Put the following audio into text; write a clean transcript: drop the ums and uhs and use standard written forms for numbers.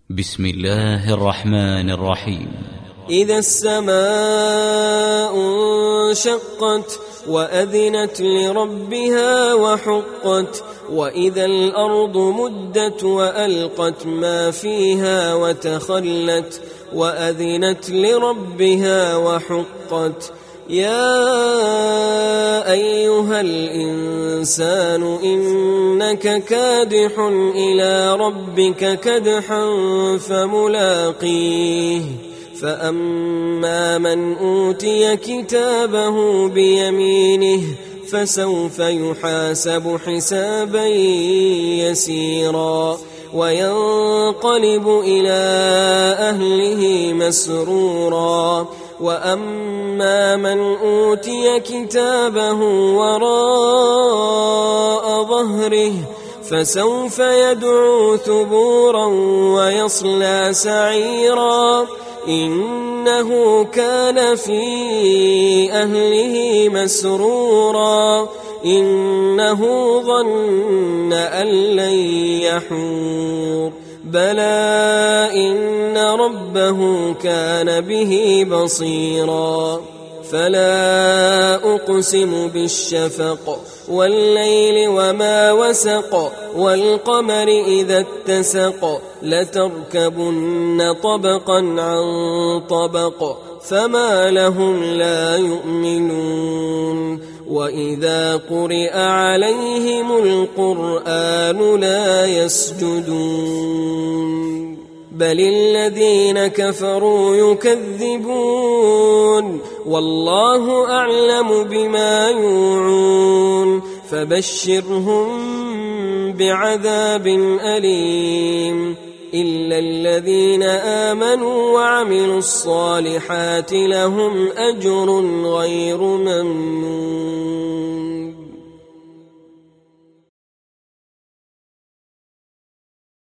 بسم الله الرحمن الرحيم. إذا السماء انشقت وأذنت لربها وحقت وإذا الأرض مدت وألقت ما فيها وتخلت وأذنت لربها وحقت يا أيها الإنسان إنك كادح إلى ربك كدحا فملاقيه فأما من أوتي كتابه بيمينه فسوف يحاسب حسابا يسيرا وينقلب إلى أهله مسرورا وأما من أوتي كتابه وراء ظهره فسوف يدعو ثبورا ويصلى سعيرا إنه كان في أهله مسرورا إنه ظن أن لن يحور بلى إن ربه كان به بصيرا فلا أقسم بالشفق والليل وما وسق والقمر إذا اتسق لتركبن طبقا عن طبق فما لهم لا يؤمنون وإذا قرئ عليهم القرآن لا يسجدون بل الذين كفروا يكذبون والله أعلم بما يوعون فبشرهم بعذاب أليم إلا الذين آمنوا وعملوا الصالحات لهم أجر غير ممنون.